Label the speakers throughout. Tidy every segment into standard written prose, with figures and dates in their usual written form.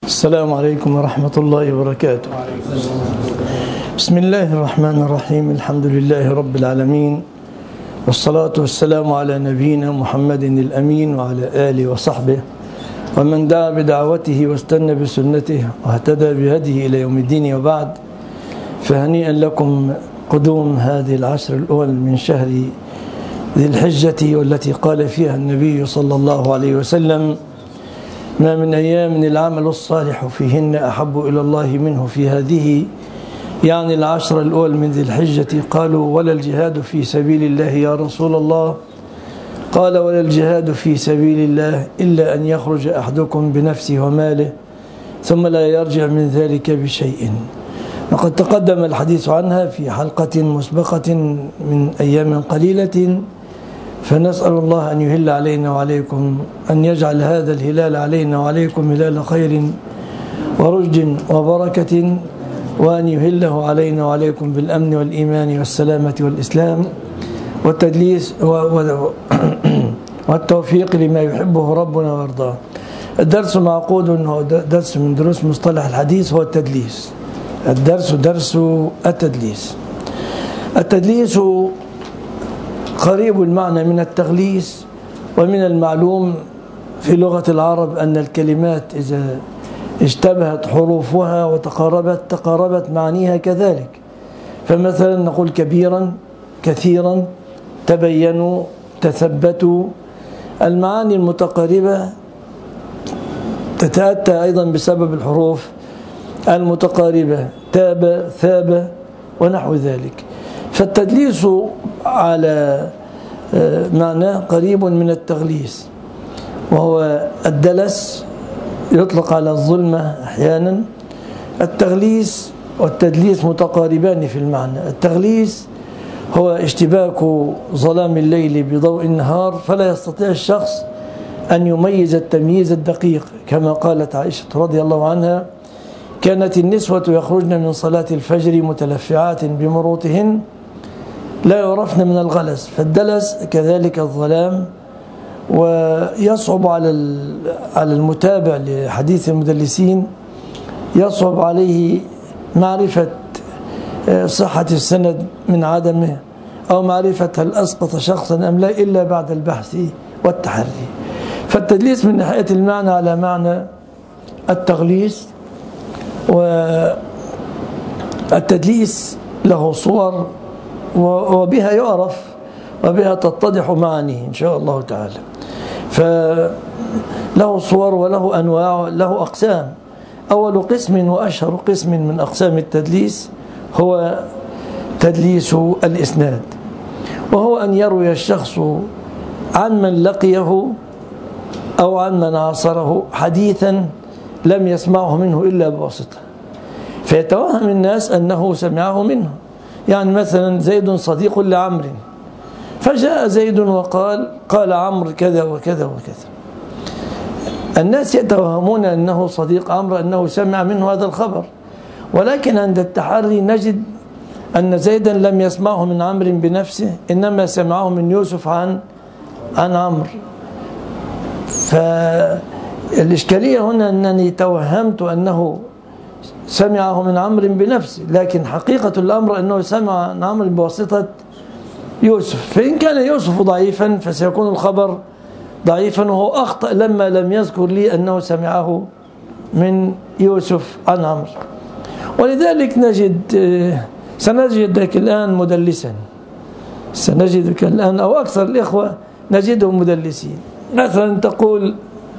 Speaker 1: السلام عليكم ورحمة الله وبركاته. بسم الله الرحمن الرحيم. الحمد لله رب العالمين، والصلاة والسلام على نبينا محمد الأمين وعلى آله وصحبه ومن دعا بدعوته واستنى بسنته واهتدى بهديه إلى يوم الدين، وبعد، فهنيئا لكم قدوم هذه العشر الأول من شهر ذي الحجة، والتي قال فيها النبي صلى الله عليه وسلم: ما من أيام العمل الصالح فيهن أحب إلى الله منه في هذه، يعني العشر الأول من ذي الحجة. قالوا: ولا الجهاد في سبيل الله يا رسول الله؟ قال: ولا الجهاد في سبيل الله إلا أن يخرج أحدكم بنفسه وماله ثم لا يرجع من ذلك بشيء. وقد تقدم الحديث عنها في حلقة مسبقة من أيام قليلة، فنسأل الله أن يهل علينا وعليكم، أن يجعل هذا الهلال علينا وعليكم هلال خير ورشد وبركة، وأن يهله علينا وعليكم بالأمن والإيمان والسلامة والإسلام والتدليس والتوفيق لما يحبه ربنا ويرضاه. الدرس معقود، هو درس من دروس مصطلح الحديث، هو التدليس. الدرس درس التدليس. التدليس قريب المعنى من التغليس، ومن المعلوم في لغة العرب أن الكلمات إذا اشتبهت حروفها تقاربت معانيها كذلك. فمثلا نقول كبيرا، كثيرا، تبينوا، تثبتوا. المعاني المتقاربة تتأتى أيضا بسبب الحروف المتقاربة، تاب، ثاب، ونحو ذلك. فالتدليس على معناه قريب من التغليس، وهو الدلس يطلق على الظلمة أحيانا. التغليس والتدليس متقاربان في المعنى. التغليس هو اشتباك ظلام الليل بضوء النهار، فلا يستطيع الشخص أن يميز التمييز الدقيق، كما قالت عائشة رضي الله عنها: كانت النسوة يخرجن من صلاة الفجر متلفعات بمروطهن لا يعرفن من الغلس. فالدلس كذلك الظلام، ويصعب على المتابع لحديث المدلسين، يصعب عليه معرفة صحة السند من عدمه، أو معرفة هل أسقط شخصا أم لا، إلا بعد البحث والتحري. فالتدليس من ناحية المعنى على معنى التغليس. والتدليس له صور، وبها يعرف وبها تتضح معانيه إن شاء الله تعالى. فله صور وله أنواع، له أقسام. أول قسم وأشهر قسم من أقسام التدليس هو تدليس الإسناد، وهو أن يروي الشخص عن من لقيه أو عن من عاصره حديثا لم يسمعه منه إلا بواسطة، فيتوهم الناس أنه سمعه منه. يعني مثلا زيد صديق لعمرو، فجاء زيد وقال: قال عمرو كذا وكذا وكذا. الناس يتوهمون أنه صديق عمرو، أنه سمع منه هذا الخبر، ولكن عند التحري نجد أن زيدا لم يسمعه من عمرو بنفسه، إنما سمعه من يوسف عن عمرو. فالإشكالية هنا أنني توهمت أنه سمعه من عمرو بنفسه، لكن حقيقة الأمر أنه سمع عن عمرو بواسطة يوسف. فإن كان يوسف ضعيفا فسيكون الخبر ضعيفا، وهو أخطأ لما لم يذكر لي أنه سمعه من يوسف عن عمرو. ولذلك سنجدك الآن مدلسا، سنجدك الآن أو أكثر الإخوة نجدهم مدلسين. مثلا تقول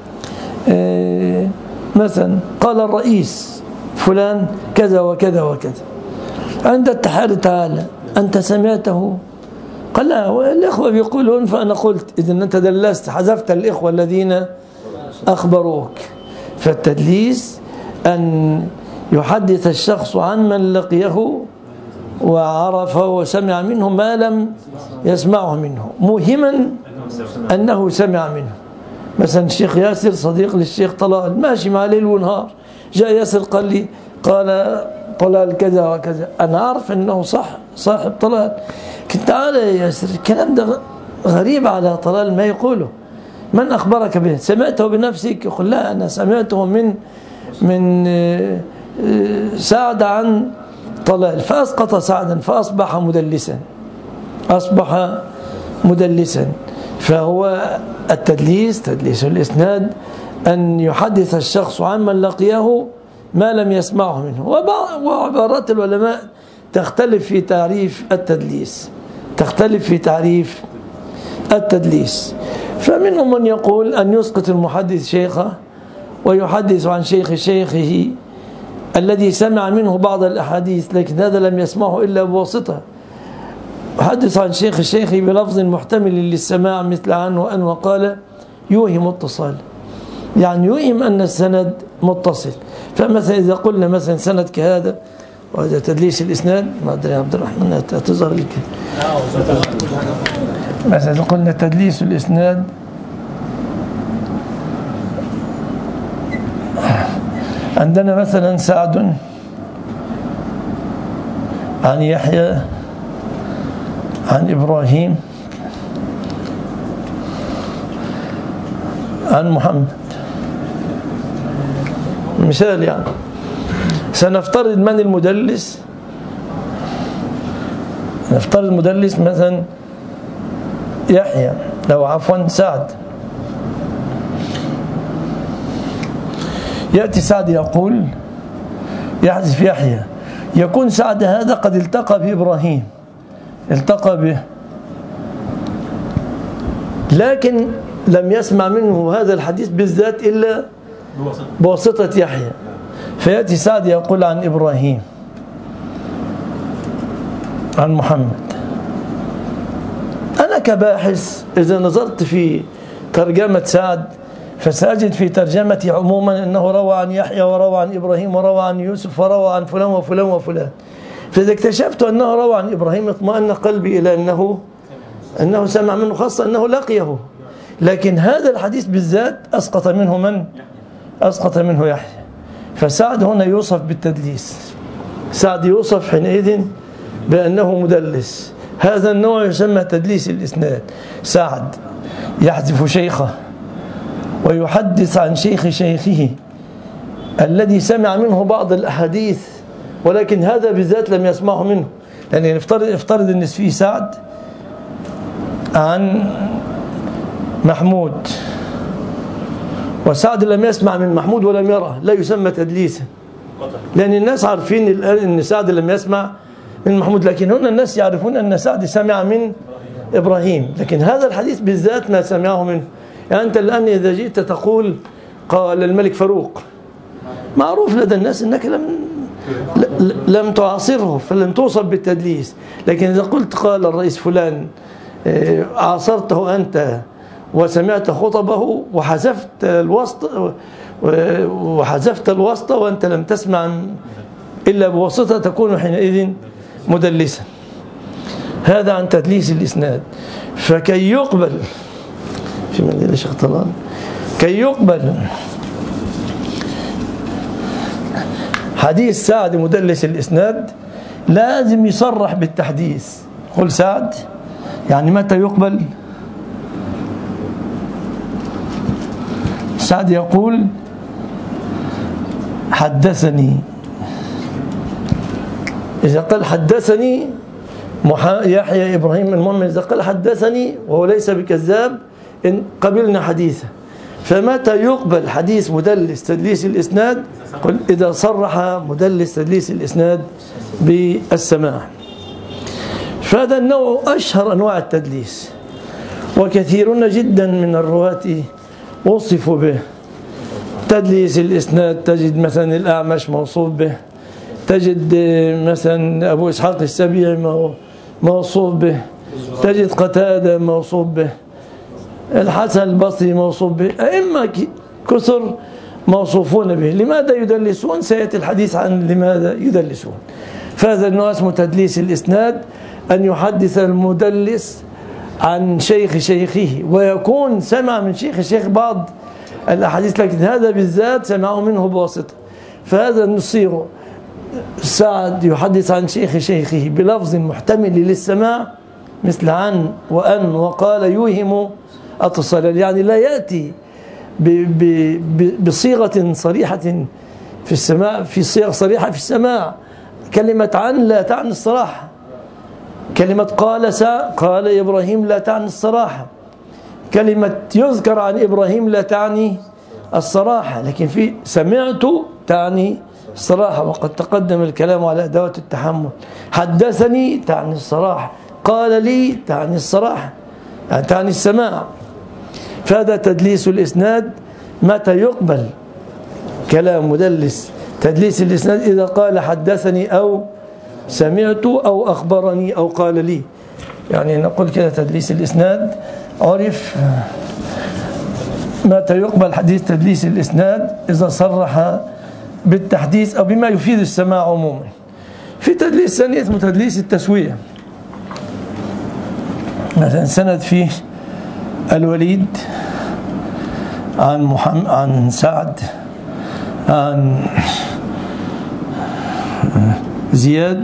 Speaker 1: مثلا قال الرئيس فلان كذا وكذا وكذا، عند التحري تعالى أنت سمعته؟ قال لا، الإخوة بيقولون فأنا قلت. إذن أنت دلست، حذفت الإخوة الذين أخبروك. فالتدليس أن يحدث الشخص عن من لقيه وعرفه وسمع منه ما لم يسمعه منه، موهما أنه سمع منه. مثلا الشيخ ياسر صديق للشيخ طلال، ماشي مع ليل ونهار، جاء ياسر قال لي: قال طلال كذا وكذا. أنا أعرف أنه صاحب طلال. كنت تعالى يا ياسر، الكلام ده غريب على طلال ما يقوله، من أخبرك به؟ سمعته بنفسك؟ يقول: لا، أنا سمعته من من سعد عن طلال فأسقط سعدا فأصبح مدلسا، أصبح مدلسا. فهو التدليس تدليس الإسناد أن يحدث الشخص عمن لقيه ما لم يسمعه منه. وعبارات العلماء تختلف في تعريف التدليس، تختلف في تعريف التدليس. فمنهم من يقول أن يسقط المحدث شيخه ويحدث عن شيخ شيخه الذي سمع منه بعض الأحاديث لكن هذا لم يسمعه إلا بواسطة، يحدث عن شيخ شيخه بلفظ محتمل للسماع مثل عن وأن وقال، يوهم اتصال، يعني يوهم أن السند متصل. فمثلا إذا قلنا مثلا سند كهذا وهذا تدليس الإسناد، ما أدري يا عبد الرحمن تظهر لك مثلا إذا قلنا تدليس الإسناد عندنا مثلا سعد عن يحيى عن إبراهيم عن محمد، مثال يعني. سنفترض من المدلس، نفترض المدلس مثلا يحيى لو عفوا سعد. يأتي سعد يقول يحذف يحيى، يكون سعد هذا قد التقى بإبراهيم، التقى به لكن لم يسمع منه هذا الحديث بالذات إلا بواسطة يحيى. فيأتي سعد يقول عن إبراهيم عن محمد. أنا كباحث إذا نظرت في ترجمة سعد فسأجد في ترجمتي عموما أنه روى عن يحيى وروى عن إبراهيم وروى عن يوسف وروى عن فلان وفلان وفلان. فإذا اكتشفت أنه روى عن إبراهيم اطمأن قلبي إلى أنه سمع منه، خاصة أنه لقيه. لكن هذا الحديث بالذات أسقط منه من؟ أسقط منه يحيى. فسعد هنا يوصف بالتدليس، سعد يوصف حينئذ بأنه مدلس. هذا النوع يسمى تدليس الإسناد. سعد يحذف شيخه ويحدث عن شيخ شيخه الذي سمع منه بعض الأحاديث ولكن هذا بالذات لم يسمعه منه. يعني افترض أن في سعد عن محمود وسعد لم يسمع من محمود ولم يره، لا يسمى تدليسا، لأن الناس عارفين الآن أن سعد لم يسمع من محمود، لكن هنا الناس يعرفون أن سعد سمع من إبراهيم لكن هذا الحديث بالذات ما سمعه منه. يعني أنت الآن إذا جئت تقول قال الملك فاروق، معروف لدى الناس أنك لم تعاصره فلن توصف بالتدليس. لكن إذا قلت قال الرئيس فلان عاصرته أنت وسمعت خطبه وحذفت الواسطة وأنت لم تسمع إلا بواسطة تكون حينئذ مدلسا. هذا عن تدليس الإسناد. فكي يقبل في منديل الشيخ طلال، كي يقبل حديث سعد مدلس الإسناد لازم يصرح بالتحديث. قل سعد، يعني متى يقبل؟ سعد يقول حدثني، إذا قال حدثني يحيى إبراهيم المهم، إذا قال حدثني وهو ليس بكذاب إن قبلنا حديثه. فمتى يقبل حديث مدلس تدليس الإسناد؟ قل إذا صرح مدلس تدليس الإسناد بالسماع. فهذا النوع أشهر أنواع التدليس، وكثيرون جدا من الرواة وصفوا به. تدليس الإسناد تجد مثلا الأعمش موصوف به، تجد مثلا أبو إسحاق السبيعي موصوف به، تجد قتادة موصوف به، الحسن البصري موصوف به، أئمة كثر موصوفون به. لماذا يدلسون؟ سيأتي الحديث عن لماذا يدلسون. فهذا النوع اسمه تدليس الإسناد، أن يحدث المدلس عن شيخ شيخه ويكون سمع من شيخ بعض الأحاديث لكن هذا بالذات سمعه منه بواسطة. فهذا نصير سعد يحدث عن شيخ شيخه بلفظ محتمل للسماع مثل عن وأن وقال يوهم اتصال، يعني لا يأتي بصيغة صريحة في السماع، في صيغ صريحة في السماع. كلمة عن لا تعني الصراحة. كلمة قال إبراهيم لا تعني الصراحة. كلمة يذكر عن إبراهيم لا تعني الصراحة، لكن في سمعت تعني الصراحة، وقد تقدم الكلام على أدوات التحمل. حدثني تعني الصراحة، قال لي تعني الصراحة، يعني تعني السماع. فهذا تدليس الإسناد. متى يقبل كلام مدلس تدليس الإسناد؟ إذا قال حدثني أو سمعت أو أخبرني أو قال لي. يعني نقول كده تدليس الإسناد عرف. متى يقبل حديث تدليس الإسناد؟ إذا صرح بالتحديث أو بما يفيد السماع عموما. في تدليس ثاني اسمه تدليس التسوية. مثلا سند فيه الوليد عن سعد عن زياد،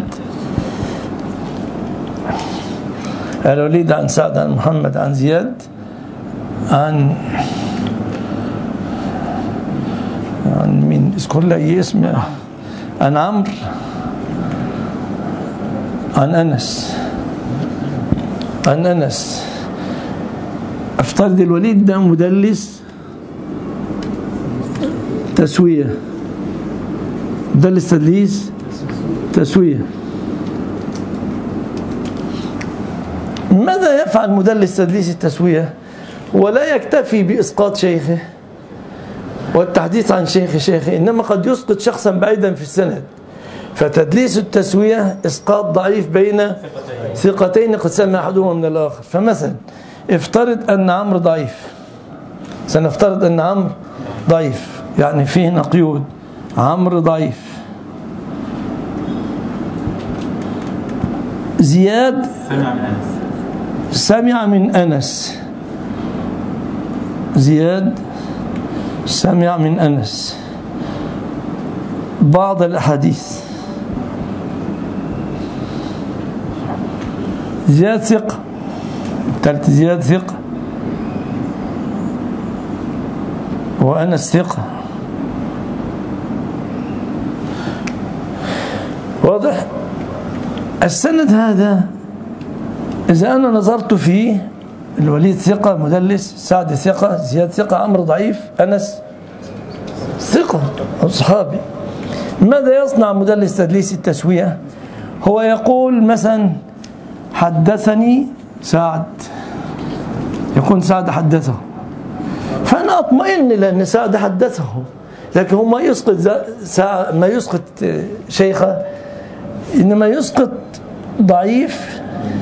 Speaker 1: الوليد عن سعد عن محمد عن زياد عن مين؟ اذكر لي اي اسم. عن عمرو عن أنس. افترض الوليد ده مدلس تسوية، مدلس تدليس تسوية. ماذا يفعل مدلس تدليس التسوية؟ ولا يكتفي بإسقاط شيخه والتحديث عن شيخه، إنما قد يسقط شخصا بعيدا في السند. فتدليس التسوية إسقاط ضعيف بين ثقتين قد سمع أحدهما من الآخر. فمثلا افترض أن عمرو ضعيف، سنفترض أن عمرو ضعيف، يعني فيه نقيود. عمرو ضعيف. زياد سمع من أنس. زياد سمع من أنس بعض الأحاديث. زياد ثقة، قلت زياد ثقة وأنس ثقة. واضح؟ السند هذا إذا أنا نظرت فيه، الوليد ثقة مدلس، سعد ثقة، زياد ثقة، عمرو ضعيف، أنس ثقة أو صحابي. ماذا يصنع مدلس تدليس التسوية؟ هو يقول مثلا حدثني سعد، يكون سعد حدثه، فأنا أطمئن لأن سعد حدثه. لكن هو ما يسقط شيخه، إنما يسقط ضعيف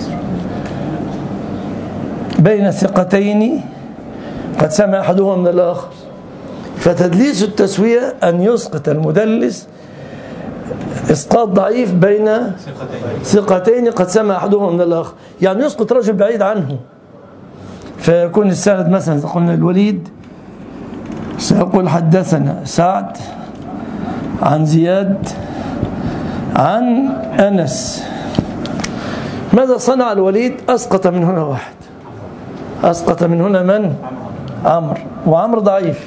Speaker 1: بين ثقتين قد سمع أحدهما من الآخر. فتدليس التسوية أن يسقط المدلس إسقاط ضعيف بين ثقتين قد سمع أحدهما من الآخر، يعني يسقط رجل بعيد عنه. فيكون السند مثلا قلنا الوليد سيقول حدثنا سعد عن زياد عن أنس. ماذا صنع الوليد؟ أسقط من هنا واحد، أسقط من هنا من؟ عمرو، وعمرو ضعيف.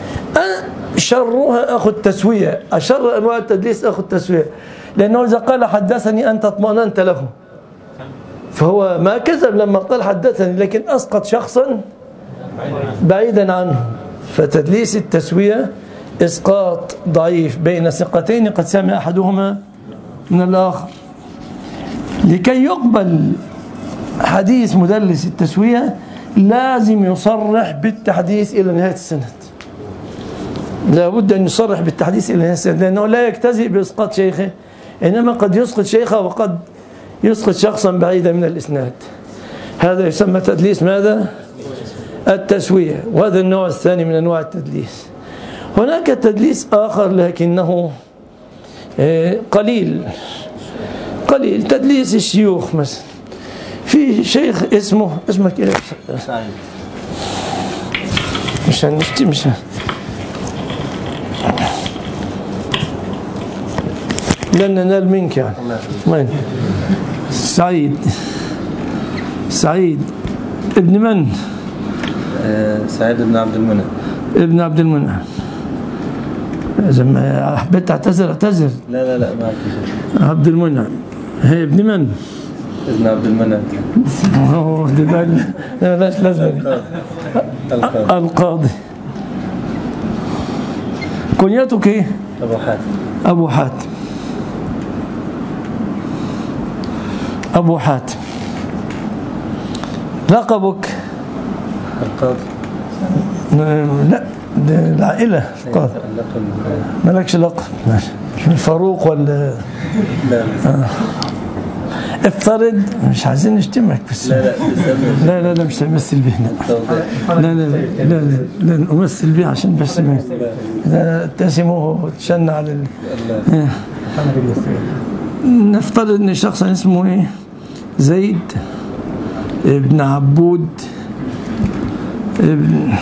Speaker 1: شرها أخذ تسوية، أشر أنواع التدليس أخذ تسوية، لأنه إذا قال حدثني أنت اطمأننت له، فهو ما كذب لما قال حدثني، لكن أسقط شخصا بعيدا عنه. فتدليس التسوية إسقاط ضعيف بين ثقتين قد سمع أحدهما من الآخر. لكي يقبل حديث مدلس التسوية لازم يصرح بالتحديث إلى نهاية السند، لا بد أن يصرح بالتحديث إلى نهاية السند، لأنه لا يكتفي بإسقاط شيخه، إنما قد يسقط شيخه وقد يسقط شخصا بعيدا من الإسناد. هذا يسمى تدليس ماذا؟ التسوية. وهذا النوع الثاني من أنواع التدليس. هناك تدليس آخر لكنه قليل تدليس الشيوخ. مثلا في شيخ اسمك ايه؟ مش لن ننال منك يعني. وين؟ سعيد ابن من؟
Speaker 2: سعيد بن عبد المنعم.
Speaker 1: ابن عبد المنعم. إذا ما حبيت تعتذر اعتذر.
Speaker 2: لا ما في.
Speaker 1: عبد المنعم. هي ابن من؟
Speaker 2: ابن عبد المنعم.
Speaker 1: لاش لازم. القاضي. كنيتك ايه؟
Speaker 2: أبو حاتم.
Speaker 1: أبو حاتم. أبو حاتم. لقبك؟
Speaker 2: القاضي.
Speaker 1: لا العائلة القاضي. مالكش لقب؟ الفاروق ولا؟
Speaker 2: لا.
Speaker 1: افترض، مش عايزين نشتمك بس. لا مش همثل به. لا نمثل به عشان بس تسموه وتشن على نفترض ان شخص اسمه ايه؟ زيد ابن عبود ابن،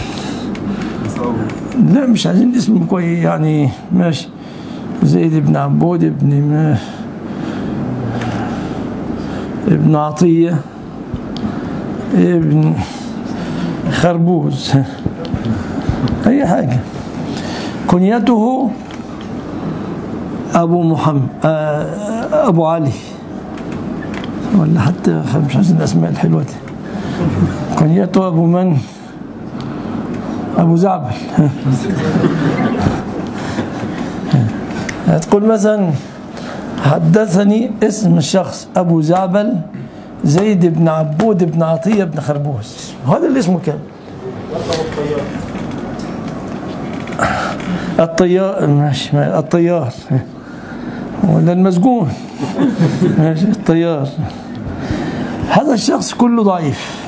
Speaker 1: لا مش عايزين اسم كويس يعني، ماشي. زيد ابن عبود ابن عطية ابن خربوز، أي حاجة. كنيته أبو محمد، أبو علي، ولا حتى مش عايزين الأسماء الحلوة دي. كنيته أبو من؟ أبو زعبل. هتقول مثلا حدثني اسم الشخص أبو زعبل زيد بن عبود بن عطية بن خربوز، هذا اللي اسمه كان الطيار. ماشي الطيار ولا المسجون. ماشي الطيار. هذا الشخص كله ضعيف،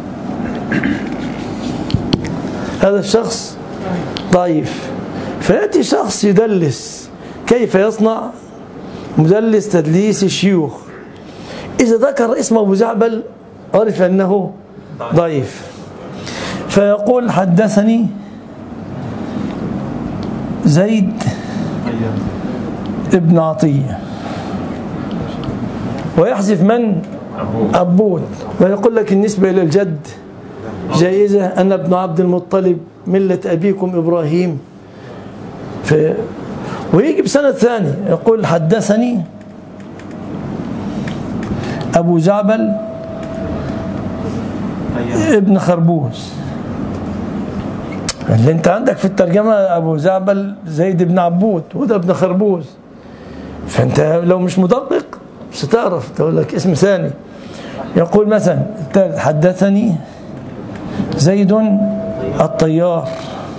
Speaker 1: هذا الشخص ضعيف. فيأتي شخص يدلس. كيف يصنع؟ مدلس تدليس الشيوخ. إذا ذكر اسم أبو زعبل عرف أنه ضعيف، فيقول حدثني زيد ابن عطية، ويحذف من؟ عبود، ويقول لك النسبة إلى الجد جائزة، أنا ابن عبد المطلب ملة أبيكم إبراهيم. ويجي بسنة ثانية يقول حدثني أبو زعبل ابن خربوز. اللي انت عندك في الترجمة أبو زعبل زيد بن عبود وده ابن خربوز، فانت لو مش مدقق ستعرف تقول لك اسم ثاني. يقول مثلا حدثني زيد الطيار.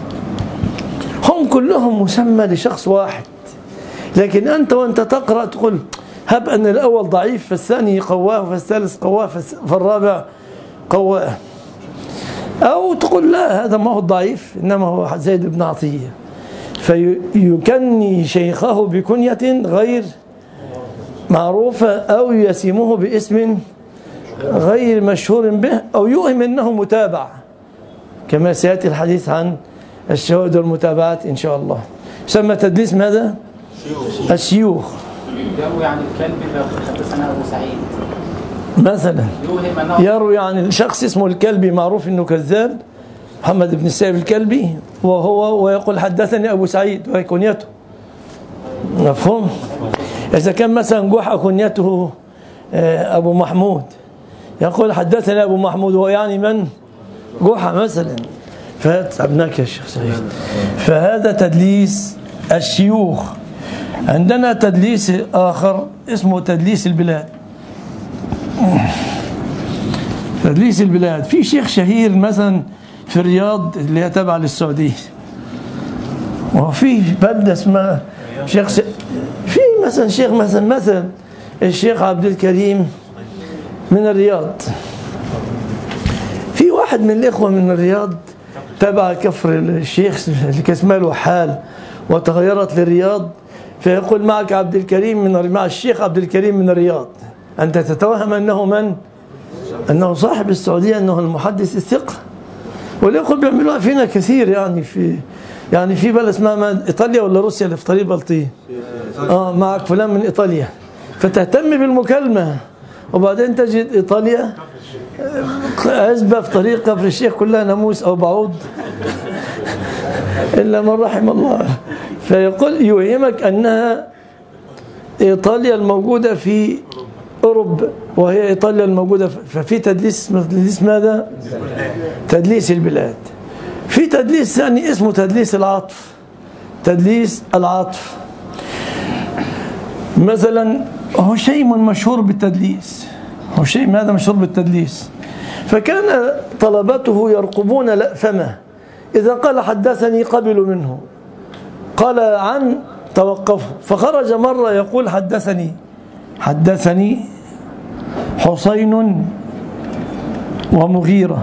Speaker 1: هم كلهم مسمى لشخص واحد، لكن أنت وأنت تقرأ تقول هب أن الأول ضعيف فالثاني قواه فالثالث قواه فالرابع قواه، أو تقول لا هذا ما هو ضعيف إنما هو زيد بن عطية، فيكني شيخه بكنية غير معروفة أو يسمه باسم غير مشهور به، أو يوهم أنه متابع، كما سيأتي الحديث عن الشهود والمتابعات إن شاء الله. يسمى تدليس ماذا؟ الشيوخ.
Speaker 3: يروي عن الكلب حدثنا أبو سعيد
Speaker 1: مثلا، يروي عن الشخص اسمه الكلبي معروف أنه كذاب، محمد بن السائب الكلبي، ويقول حدثني أبو سعيد وهي كنيته. مفهوم؟ إذا كان مثلا جحا كنيته أبو محمود، يقول حدثني أبو محمود، هو يعني من؟ جحا مثلا. فتعبناك يا شيخ سعيد. فهذا تدليس الشيوخ. عندنا تدليس آخر اسمه تدليس البلاد. تدليس البلاد، في شيخ شهير مثلا في الرياض اللي هي تابعة للسعودية، وفي بلدة اسمها شيخ في مثلا شيخ مثلا الشيخ عبد الكريم من الرياض. في واحد من الإخوة من الرياض تبع كفر الشيخ اللي كان اسمه له حال وتغيرت للرياض، فيقول معك عبد الكريم مع الشيخ عبد الكريم من الرياض، أنت تتوهم أنه من؟ أنه صاحب السعودية، أنه المحدث الثقة. والإخوة بيعملوها فينا كثير، يعني في بلد اسمها إيطاليا ولا روسيا اللي في طريق بلطيم، معك فلان من إيطاليا، فتهتم بالمكالمة، وبعدين تجد إيطاليا عزبة في طريق كفر الشيخ كلها ناموس أو بعوض إلا من رحم الله. فيقول يوهمك أنها إيطاليا الموجودة في أوروبا وهي إيطاليا الموجودة، ففي تدليس ماذا؟ تدليس البلاد. في تدليس ثاني اسمه تدليس العطف. تدليس العطف مثلا هشيم مشهور بالتدليس، هشيم هذا مشهور بالتدليس، فكان طلبته يرقبون فمه، إذا قال حدثني قبلوا منه، قال عن توقفوا، فخرج مرة يقول حدثني حسين ومغيرة،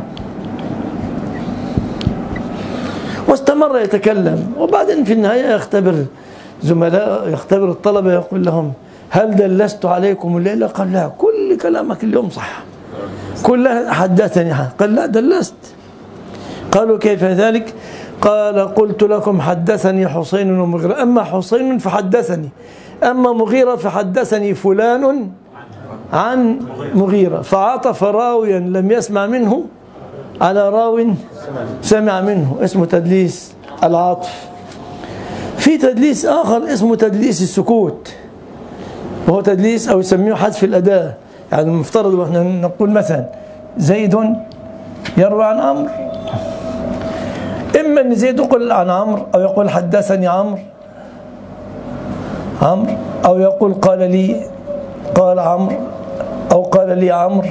Speaker 1: واستمر يتكلم، وبعدين في النهاية يختبر الطلبة، يقول لهم هل دلست عليكم الليلة؟ قال لا، كل كلامك اليوم صح، كلها حدثني. قال لا دلست. قالوا كيف ذلك؟ قال قلت لكم حدثني حسين ومغيرة، أما حسين فحدثني، أما مغيرة فحدثني فلان عن مغيرة، فعطف راويا لم يسمع منه على راو سمع منه، اسمه تدليس العطف. في تدليس آخر اسمه تدليس السكوت، وهو تدليس أو يسميه حذف الأداة. يعني المفترض احنا نقول مثلا زيد يروي عن عمرو، إما أن زيد يقول عن عمرو، أو يقول حدثني عمرو، أو يقول قال عمرو، أو قال لي عمرو،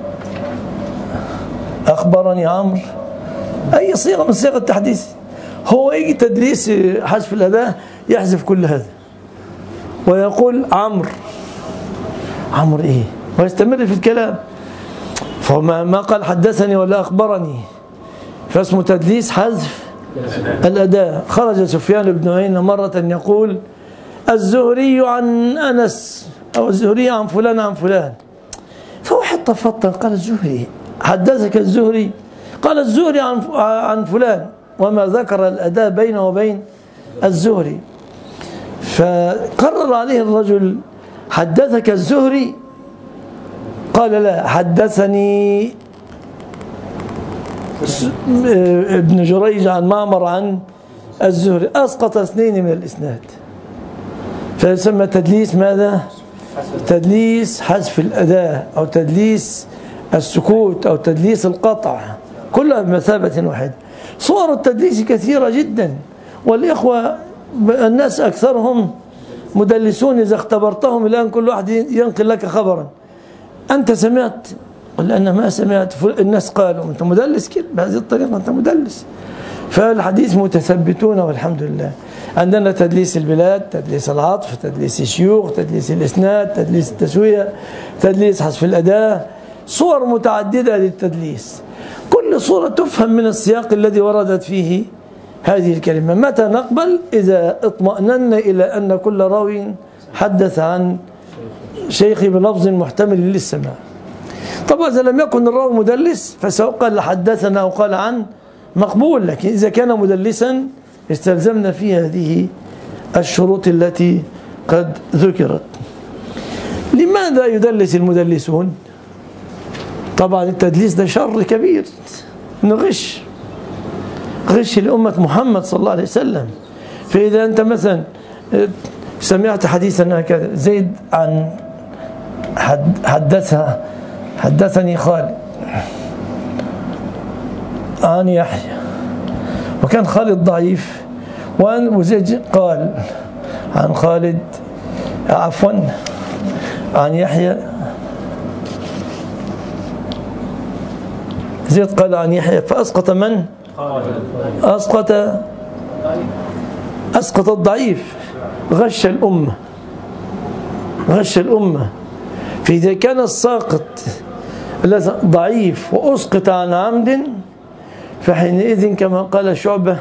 Speaker 1: أخبرني عمرو، أي صيغة من صيغ التحديث. هو يجي تدليس حذف الأداة يحذف كل هذا ويقول عمرو إيه، ويستمر في الكلام، فما قال حدثني ولا أخبرني، فاسمه تدليس حذف الأداة. خرج سفيان بن عيينة مرة يقول الزهري عن أنس، أو الزهري عن فلان، فواحد تفطن قال الزهري حدثك الزهري؟ قال الزهري عن فلان، وما ذكر الأداة بينه وبين الزهري. فقرر عليه الرجل حدثك الزهري؟ قال لا، حدثني ابن جريج عن معمر عن الزهري، أسقط اثنين من الإسناد. فيسمى تدليس ماذا؟ تدليس حذف الأداة، أو تدليس السكوت، أو تدليس القطع، كلها بمثابة واحدة. صور التدليس كثيرة جدا، والإخوة الناس أكثرهم مدلسون. إذا اختبرتهم الآن كل واحد ينقل لك خبرا، أنت سمعت ولا أنا ما سمعت؟ الناس قالوا أنت مدلس كده، بهذه الطريقة أنت مدلس. فالحديث متثبتون والحمد لله. عندنا تدليس البلاد، تدليس العطف، تدليس الشيوخ، تدليس الإسناد، تدليس التسوية، تدليس حذف الأداة، صور متعددة للتدليس، كل صورة تفهم من السياق الذي وردت فيه هذه الكلمة. متى نقبل؟ إذا اطمأننا إلى أن كل راوي حدث عن شيخ بلفظ محتمل للسماع. طبعا إذا لم يكن الراوي مدلس فسواء قال حدثنا أو قال عن مقبول، لكن إذا كان مدلسا استلزمنا في هذه الشروط التي قد ذكرت. لماذا يدلس المدلسون؟ طبعا التدليس ده شر كبير، نغش لأمة محمد صلى الله عليه وسلم. فإذا أنت مثلا سمعت حديثا هكذا، زيد عن حدثني خالد عن يحيى، وكان خالد ضعيف، وزيد قال عن خالد عفوا عن يحيى، زيد قال عن يحيى، فأسقط من؟ أسقط الضعيف، غش الأمة. فإذا كان الساقط ضعيف وأسقط عن عمد، فحينئذ كما قال شعبة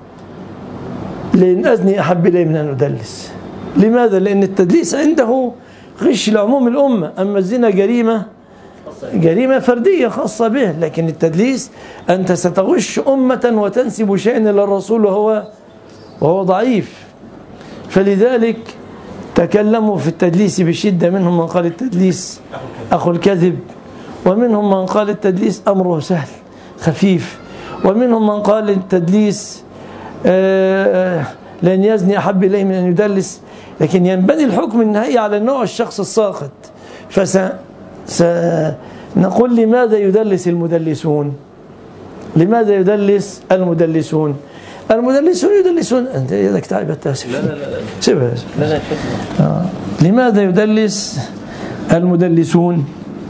Speaker 1: لأن أذني أحب إليه من أن أدلس. لماذا؟ لأن التدليس عنده غش لعموم الأمة، أما الزنا جريمة فردية خاصة به، لكن التدليس أنت ستغش أمة وتنسب شيئا إلى الرسول وهو ضعيف. فلذلك تكلموا في التدليس بشدة، منهم من قال التدليس أخو الكذب، ومنهم من قال التدليس أمره سهل خفيف، ومنهم من قال التدليس لأن يزني أحب إليه من أن يدلس، لكن ينبني الحكم النهائي على نوع الشخص الساقط. سنقول لماذا يدلس المدلسون؟ لماذا يدلس المدلسون؟ المدلسون يدلسون. أنت يدك تعبت تاسف.
Speaker 2: لا
Speaker 1: سيبها.
Speaker 2: لا
Speaker 1: لماذا يدلس المدلسون؟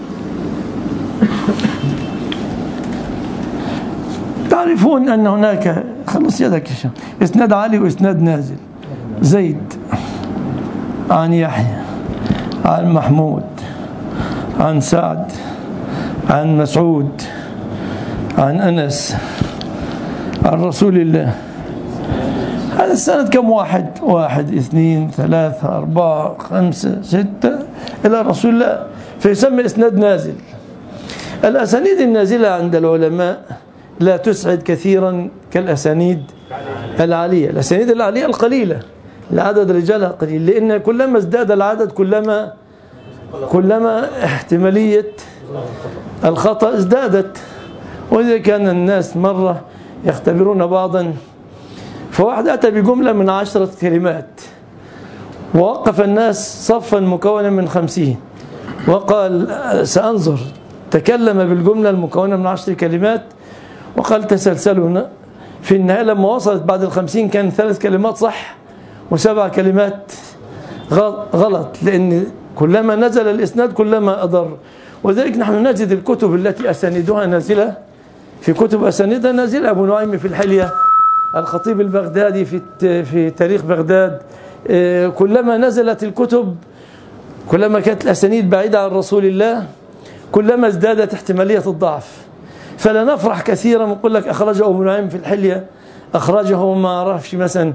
Speaker 1: تعرفون أن هناك، خلص يدك يا شيخ، إسناد عالي وإسناد نازل. زيد عن يحيى عن محمود عن سعد عن مسعود عن أنس عن رسول الله. هذا السند كم واحد؟ 1 2 3 4 5 6 إلى رسول الله، فيسمى إسناد نازل. الأسانيد النازلة عند العلماء لا تسعد كثيرا كالأسانيد العالية. الأسانيد العالية القليلة العدد رجالها قليل، لأن كلما ازداد العدد كلما احتمالية الخطأ ازدادت. وإذا كان الناس مرة يختبرون بعضا، فواحد أتى بجملة من 10 كلمات ووقف الناس صفا مكونا من 50 وقال سأنظر، تكلم بالجملة المكونة من 10 كلمات وقال تسلسلنا. في النهاية لما وصلت بعد 50 كان 3 كلمات صح و7 كلمات غلط، لأن كلما نزل الإسناد كلما أضر. وذلك نحن نجد الكتب التي أساندها نازلة، في كتب أساندها نازلة، أبو نعيم في الحلية، الخطيب البغدادي في تاريخ بغداد. كلما نزلت الكتب كلما كانت الأسانيد بعيدة عن رسول الله كلما ازدادت احتمالية الضعف. فلا نفرح كثيرا نقول لك أخرجه أبو نعيم في الحلية، أخرجه ما أعرفش مثلا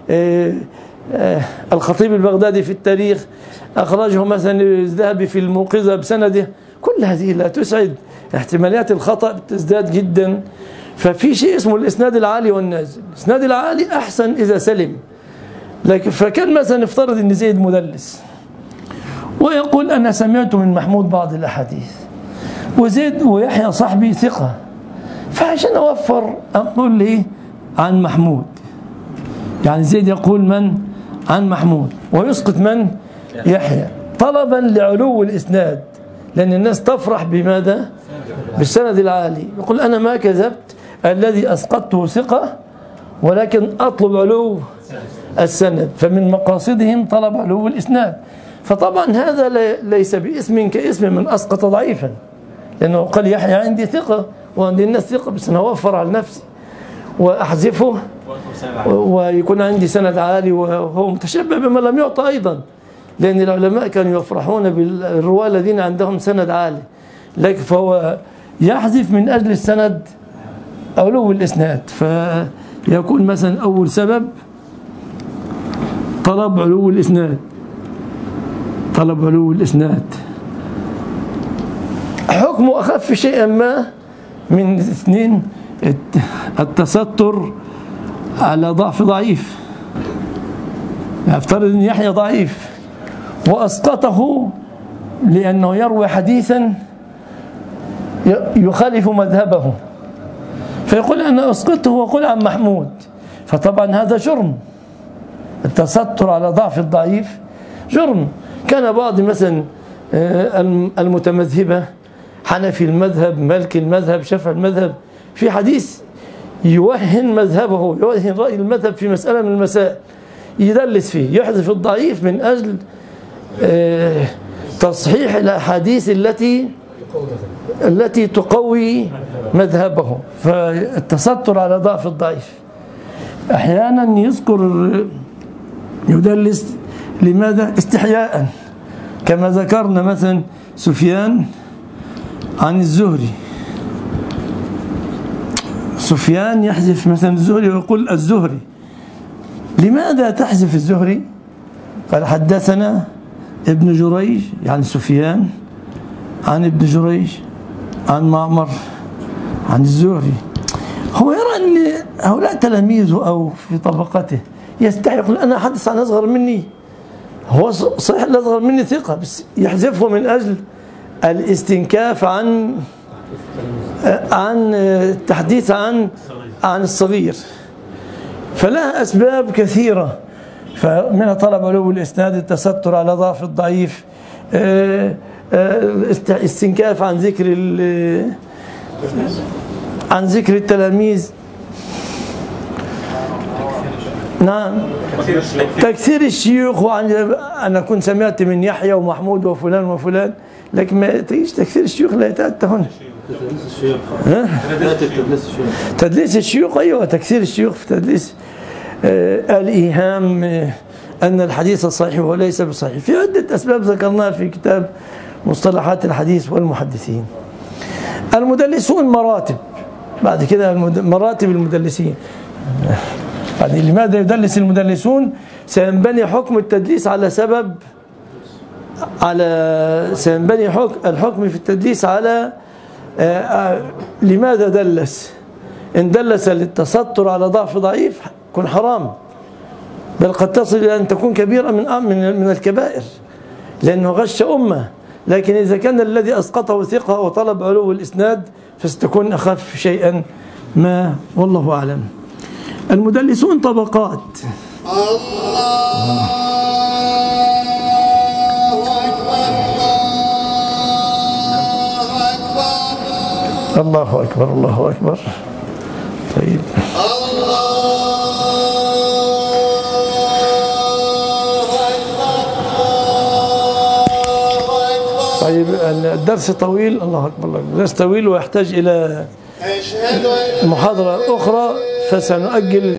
Speaker 1: الخطيب البغدادي في التاريخ، أخرجه مثلا الذهبي في الموقظة بسنده. كل هذه لا تسعد، احتماليات الخطأ بتزداد جدا. ففي شيء اسمه الإسناد العالي والنازل. الإسناد العالي أحسن إذا سلم، لكن فكان مثلا افترض أن زيد مدلس ويقول أنا سمعت من محمود بعض الأحاديث، وزيد ويحيى صاحبي ثقة، فعشان أوفر أقول لي عن محمود، يعني زيد يقول من عن محمود ويسقط من يحيى، طلبا لعلو الإسناد، لأن الناس تفرح بماذا؟ بالسند العالي. يقول أنا ما كذبت، الذي أسقطته ثقة ولكن أطلب علو السند، فمن مقاصدهم طلب علو الإسناد. فطبعا هذا ليس باسم كاسم من أسقط ضعيفا، لأنه قال يحيى عندي ثقة وعندي الناس ثقة، بس أنا أوفر على نفسي وأحذفه ويكون عندي سند عالي، وهو متشبه بما لم يعطى أيضا، لأن العلماء كانوا يفرحون بالرواة الذين عندهم سند عالي، لكن فهو يحذف من أجل السند علو الإسناد. فيكون مثلا أول سبب طلب علو الإسناد، طلب علو الإسناد. حكمه أخف شيئا ما من 2 التستر على ضعف ضعيف. يفترض أن يحيى ضعيف وأسقطه لأنه يروي حديثا يخالف مذهبه، فيقول أنا أسقطه وأقول عن محمود، فطبعا هذا جرم. التستر على ضعف الضعيف جرم. كان بعض مثلا المتمذهبة، حنفي المذهب، مالكي المذهب، شافعي المذهب، في حديث يوهن مذهبه، يوهن رأي المذهب في مسألة من المسائل، يدلس فيه، يحذف الضعيف من أجل تصحيح الأحاديث التي تقوي مذهبه. فالتستر على ضعف الضعيف. أحيانا يدلس لماذا؟ استحياء، كما ذكرنا مثلا سفيان عن الزهري، سفيان يحذف مثلا الزهري ويقول الزهري. لماذا تحذف الزهري؟ قال حدثنا ابن جريج، يعني سفيان عن ابن جريج عن معمر عن الزهري. هو يرى أن هؤلاء تلاميذه أو في طبقته، يستحي يقول أنا أحدث عن أصغر مني، هو صحيح الأصغر مني ثقة، بس يحذفه من أجل الاستنكاف عن التحديث عن الصغير. فلها أسباب كثيرة، فمن طلب علو الإسناد، التستر على ضعف الضعيف، استنكاف عن ذكر التلاميذ، نعم، تكثير الشيوخ. وعن أنا كنت سمعت من يحيى ومحمود وفلان وفلان، لكن ما تجيش تكثير الشيوخ لا يتأتى هنا. تدليس الشيوخ، أيوة، تكثير الشيوخ في تدليس. الإيهام، أن الحديث الصحيح وليس بصحيح، في عدة أسباب ذكرناها في كتاب مصطلحات الحديث والمحدثين. المدلسون مراتب، بعد كده مراتب المدلسين. يعني لماذا يدلس المدلسون؟ سينبني حكم التدليس على سبب، سينبني الحكم في التدليس على لماذا دلس. إن دلس للتستر على ضعف ضعيف يكون حرام، بل قد تصل إلى أن تكون كبيرة من الكبائر، لأنه غش أمة. لكن إذا كان الذي أسقطه ثقة وطلب علو الإسناد فستكون أخف شيئا ما، والله أعلم. المدلسون طبقات. الله أكبر، الله أكبر. طيب، طيب، الدرس طويل، الله أكبر، الدرس طويل ويحتاج إلى محاضرة أخرى، فسنؤجل